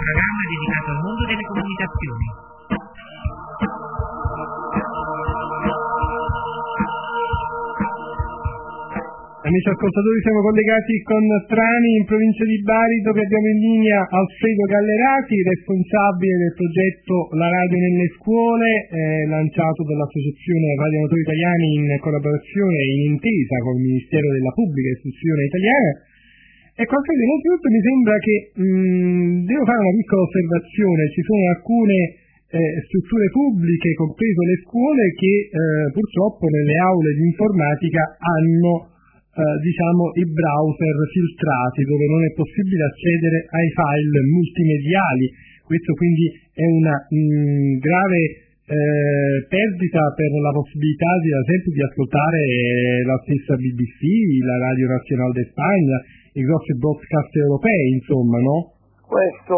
programma dedicato al mondo delle comunicazioni. Amici ascoltatori, siamo collegati con Trani in provincia di Bari, dove abbiamo in linea Alfredo Gallerati, responsabile del progetto La Radio nelle scuole, lanciato dall'Associazione Radio Amatori Italiani in collaborazione e in intesa con il Ministero della Pubblica Istruzione Italiana. Ecco Alfredo, innanzitutto mi sembra che devo fare una piccola osservazione. Ci sono alcune strutture pubbliche, compreso le scuole, che purtroppo nelle aule di informatica hanno i browser filtrati, dove non è possibile accedere ai file multimediali. Questo quindi è una grave perdita per la possibilità ad esempio di ascoltare la stessa BBC, la Radio Nacional de Spagna, i grossi broadcast europei, insomma, no? Questo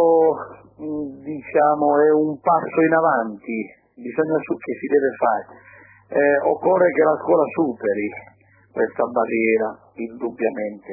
è un passo in avanti, bisogna che si deve fare. Occorre che la scuola superi questa barriera, indubbiamente,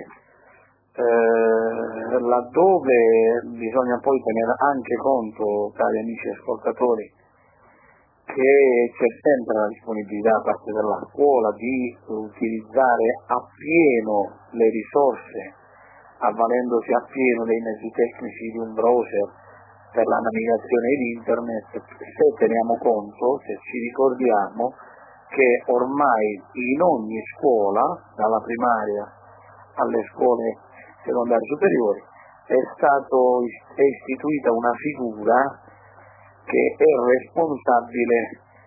laddove bisogna poi tenere anche conto, cari amici ascoltatori, che c'è sempre la disponibilità da parte della scuola di utilizzare appieno le risorse, avvalendosi appieno dei mezzi tecnici di un browser per la navigazione in internet, se teniamo conto, se ci ricordiamo che ormai in ogni scuola, dalla primaria alle scuole secondarie superiori, è istituita una figura che è responsabile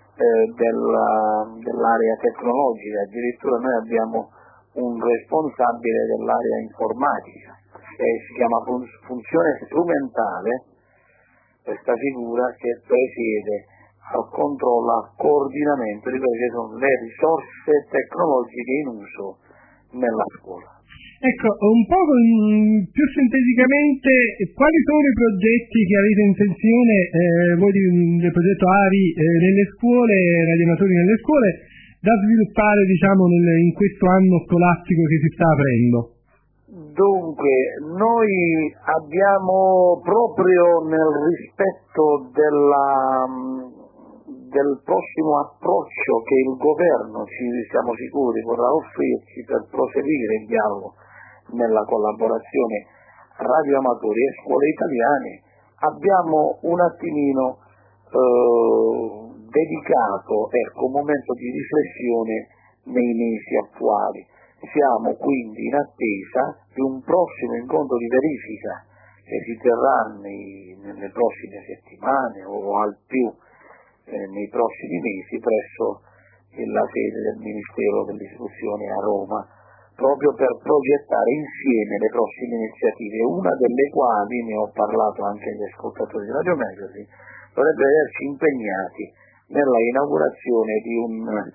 dell'area tecnologica. Addirittura noi abbiamo un responsabile dell'area informatica, si chiama funzione strumentale, questa figura che presiede al controllo, al coordinamento di quelle che sono le risorse tecnologiche in uso nella scuola. Ecco, un po' più sinteticamente, quali sono i progetti che avete intenzione, voi del progetto ARI nelle scuole, radioamatori nelle scuole, da sviluppare in questo anno scolastico che si sta aprendo? Dunque, noi abbiamo proprio nel rispetto del prossimo approccio che il governo, siamo sicuri, vorrà offrirci per proseguire il dialogo nella collaborazione radioamatori e scuole italiane, abbiamo un attimino dedicato un momento di riflessione nei mesi attuali. Siamo quindi in attesa di un prossimo incontro di verifica che si terrà nelle prossime settimane o al più nei prossimi mesi presso la sede del Ministero dell'Istruzione a Roma, proprio per progettare insieme le prossime iniziative, una delle quali, ne ho parlato anche agli ascoltatori di Radio Magazine, dovrebbe vederci impegnati nella inaugurazione di un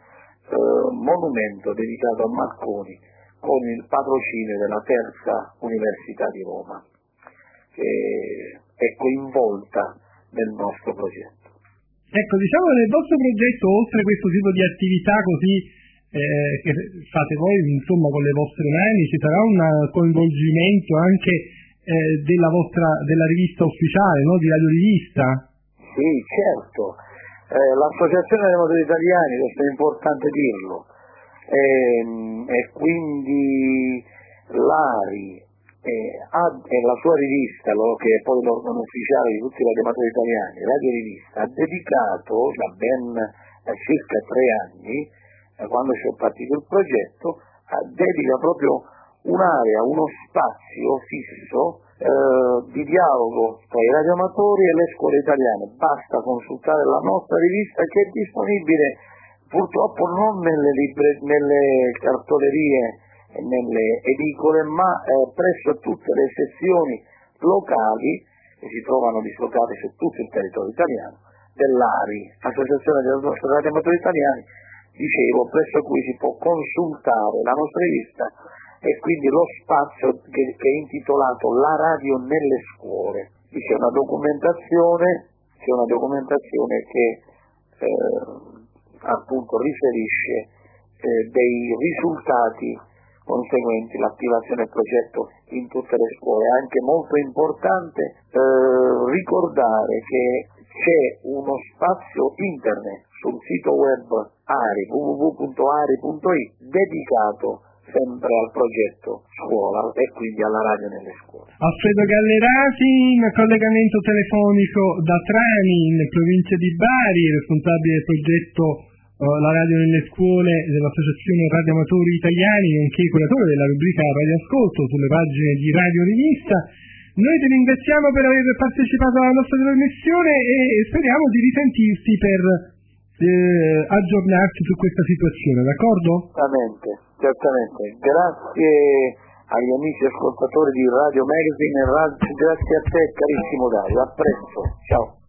monumento dedicato a Marconi con il patrocinio della Terza Università di Roma, che è coinvolta nel nostro progetto. Ecco, nel vostro progetto, oltre a questo tipo di attività così che fate voi, insomma, con le vostre mani, ci sarà un coinvolgimento anche della rivista ufficiale, no? Di Radio Rivista? Sì, certo. L'Associazione dei Motori Italiani, questo è importante dirlo, e quindi l'ARI e la sua rivista, che è poi l'organo ufficiale di tutti i radioamatori italiani, Radio Rivista, ha dedicato da ben circa 3 anni, quando si è partito il progetto, dedica proprio un'area, uno spazio fisso di dialogo tra i radioamatori e le scuole italiane. Basta consultare la nostra rivista, che è disponibile purtroppo non nelle cartolerie e nelle edicole, ma presso tutte le sezioni locali che si trovano dislocate su tutto il territorio italiano dell'ARI, Associazione dei Radioamatori Italiani, dicevo, presso cui si può consultare la nostra rivista e quindi lo spazio che è intitolato La Radio nelle scuole. C'è una documentazione che appunto riferisce dei risultati conseguenti, l'attivazione del progetto in tutte le scuole. È anche molto importante ricordare che c'è uno spazio internet sul sito web ARI, www.ari.it, dedicato sempre al progetto scuola e quindi alla radio nelle scuole. Alfredo Gallerati, in collegamento telefonico da Trani, in provincia di Bari, responsabile del progetto La radio nelle scuole dell'Associazione Radio Amatori Italiani, nonché curatore della rubrica Radio Ascolto sulle pagine di Radio Rivista. Noi ti ringraziamo per aver partecipato alla nostra trasmissione e speriamo di risentirti per aggiornarci su questa situazione, d'accordo? Certamente. Grazie agli amici ascoltatori di Radio Magazine e grazie a te carissimo Dario, a presto, ciao.